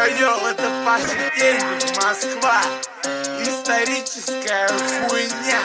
Йо-йо, это Паша Деньги, Москва. Историческая хуйня.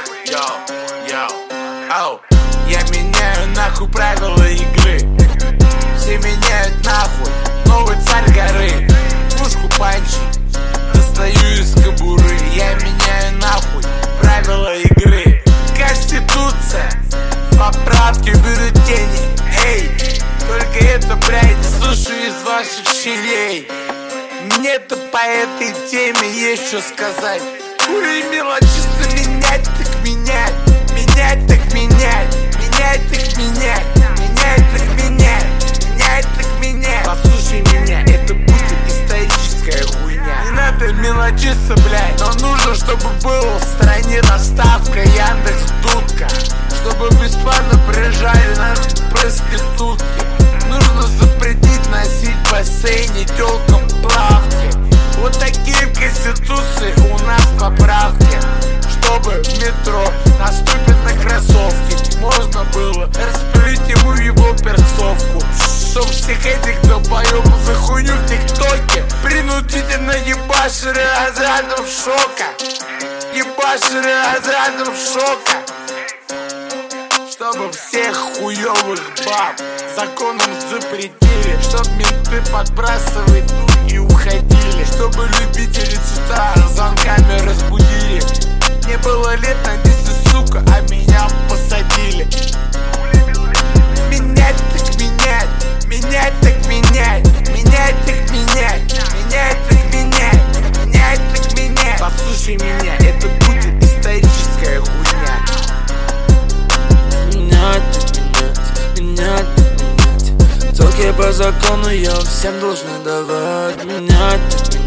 Йоу. Я меняю нахуй правила игры. Все меняют нахуй. Новый царь горы. Пушку панчи достаю из кобуры. Я меняю нахуй правила игры. Конституция, поправки, бюллетени. Эй, только это, блядь, слушаю из ваших щелей. Мне-то по этой теме есть что сказать. Хули мелочиться, менять так менять. Менять так менять. Менять так менять. Менять так менять. Менять так менять. Послушай меня, это будет историческая хуйня. Не надо мелочиться, блядь, но нужно, чтобы было в стране доставка Яндекс Дудка. Чтобы бесплатно приезжали наши проститутки. Нужно запретить носить в бассейне тёлкам плавки. Вот такие в Конституции у нас поправки. Чтобы в метро наступит на кроссовки можно было распылить ему его перцовку. Чтоб всех этих долбоёбов за хуйню в ТикТоке принудительно ебашили разрядом шока. Ебашили разрядом шока. Чтобы всех хуёвых баб законом запретили. Чтоб менты подбрасывать тут и уходили. Чтобы любители с утра звонками разбудили. Мне было лет на 10, сука, а меня посадили. Менять так менять. Менять так менять. Менять так менять. Менять так менять. Менять так менять. Послушай меня, это будет историческая хуйня. Менять. Только по закону я всем должен давать. Менять.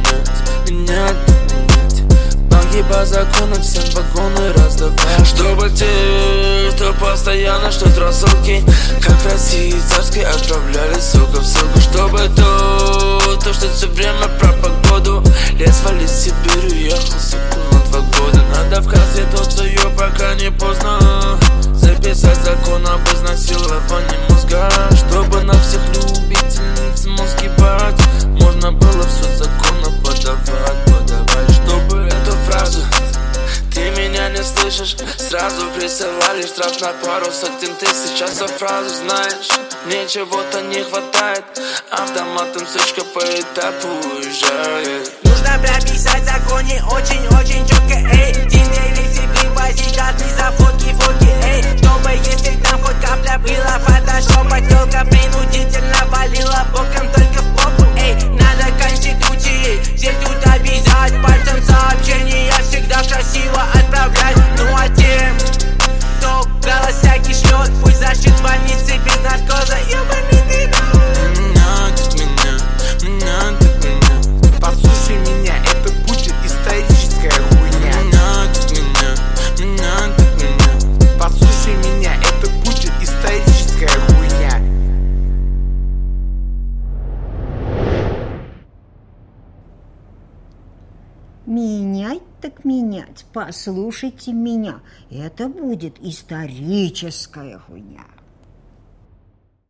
Банки по закону всем вагоны раздавать. Чтобы те, кто постоянно ждут рассылки, как в России царской отправляли ссылку в ссылку. Чтобы то, что все время про погоду. Лес валить в Сибирь, уехал, сука, на 2 года. Надо в Конституцию, пока не поздно, записать закон об изнасиловании мозга. Чтобы на всех любительниц мозги бать можно было все законно подавать. Чтобы эту фразу ты меня не слышишь, сразу присылали штраф на пару сотен тысяч. А за фразу знаешь, мне чего-то не хватает. Автоматом сучка по этапу уезжает. Нужно прописать в законе очень-очень четко, эй. Деньги все привозить должны за фотки, эй. Чтобы если там хоть капля была фотошопа, тёлка принудительно валила боком только в попу, эй. Надо Конституции всех тут обязать, пальцем сообщения всегда красиво отправлять. Ну а тем, кто голосяки шлет, пусть защит больницы без наркоза, ебаный ты. Послушай меня, это будет историческая хуйня. Послушай меня, это будет историческая хуйня. Менять так менять. Послушайте меня. Это будет историческая хуйня.